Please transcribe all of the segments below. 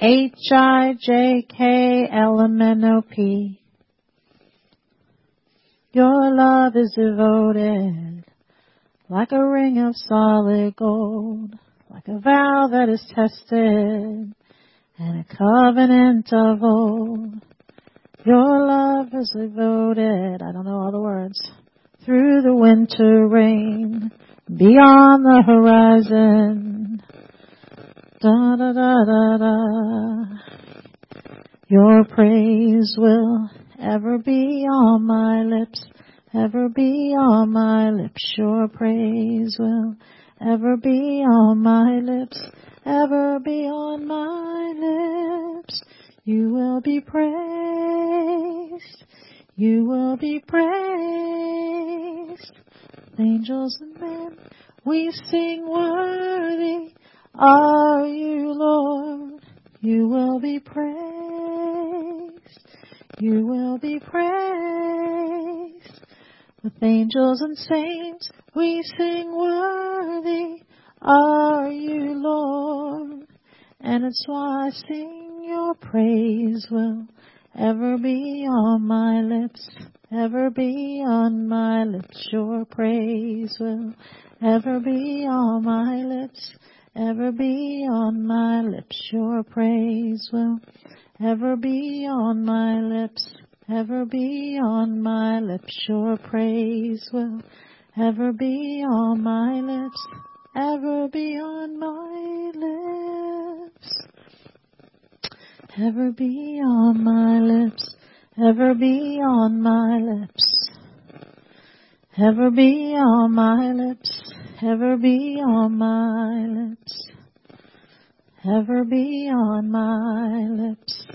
HIJKLMNOP. Your love is devoted like a ring of solid gold, like a vow that is tested and a covenant of old. Your love is devoted, I don't know all the words, through the winter rain, beyond the horizon. Da da da da da. Your praise will ever be on my lips, ever be on my lips. Your praise will ever be on my lips, ever be on my lips. You will be praised, you will be praised. Angels and men, we sing worthy are you, Lord. You will be praised, you will be praised. With angels and saints, we sing worthy are you, Lord. And it's why I sing your praise will ever be on my lips, ever be on my lips. Your praise will ever be on my lips, ever be on my lips. Your praise will ever be on my lips, ever be on my lips. Your praise will ever be on my lips, ever be on my lips. Ever be on my lips, ever be on my lips. Ever be on my lips, ever be on my lips. Ever be on my lips.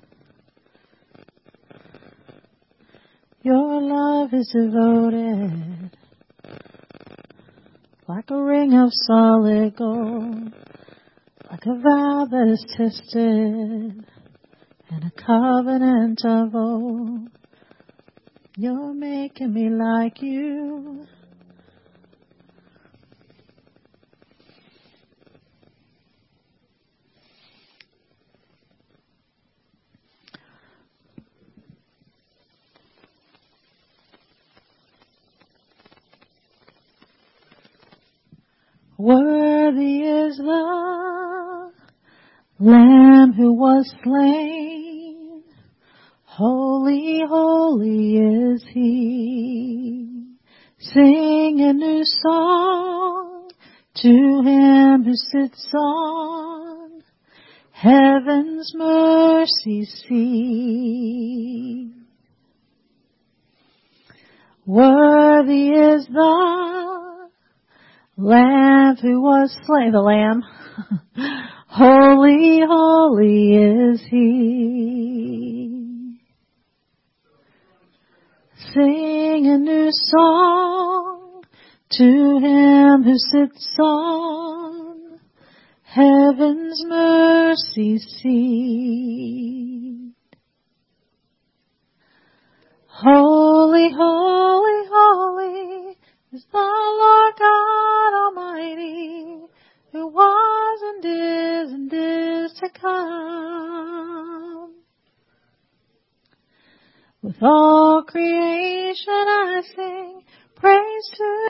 Your love is devoted like a ring of solid gold, like a vow that is tested and a covenant of old. You're making me like you. Worthy is the Lamb who was slain. Holy, holy is He. Sing a new song to Him who sits on heaven's mercy seat. Worthy is the Lamb who was slain, the Lamb. Holy, holy is He. Sing a new song to Him who sits on heaven's mercy seat. Holy, holy, holy is the Lord God Almighty, who was and is to come. With all creation I sing praise to